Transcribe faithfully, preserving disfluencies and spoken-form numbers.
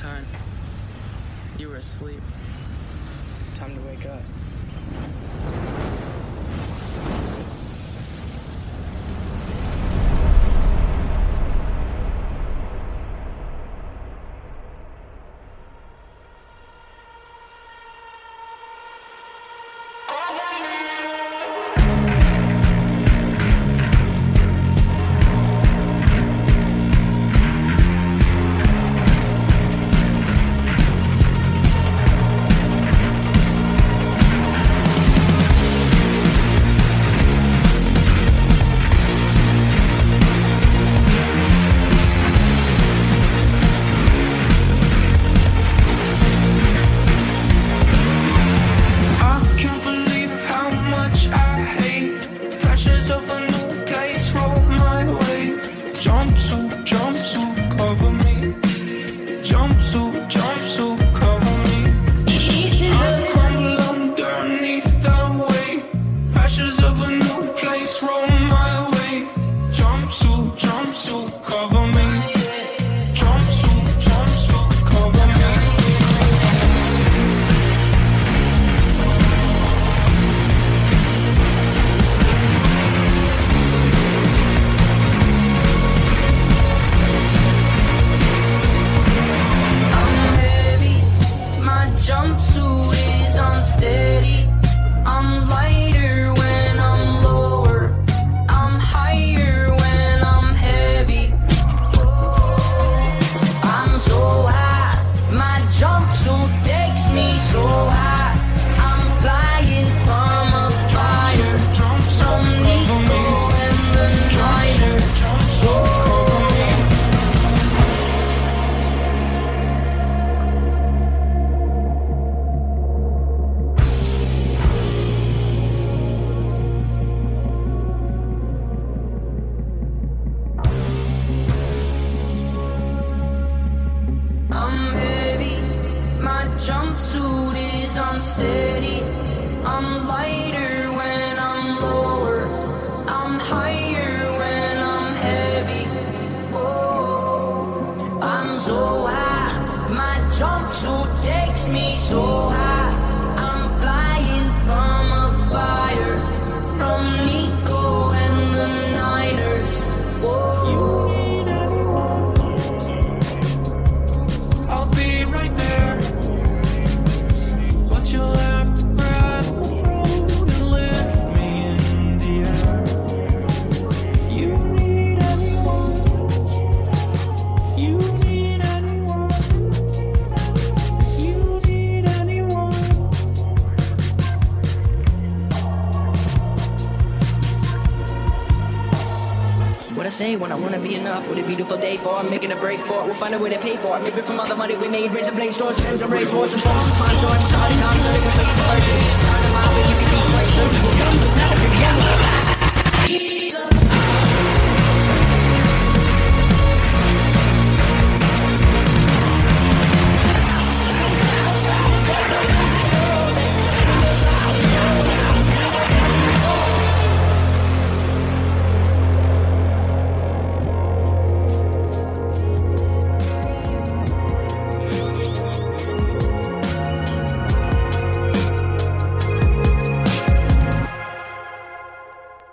time. You were asleep. Time to wake up. Jumpsuit is unsteady. I'm lighter when I'm lower. I'm higher when I'm heavy. Oh, I'm so high. My jumpsuit takes me so high. I'm flying from a fire, from Nico and the Niners. Oh. What I say when I wanna be enough? What a beautiful day for I'm making a break for it. We'll find a way to pay for it. Rip it from all the money we made. Raise and play stores, turn to raise horses, songs, sponsor, and starting on so they can make it work.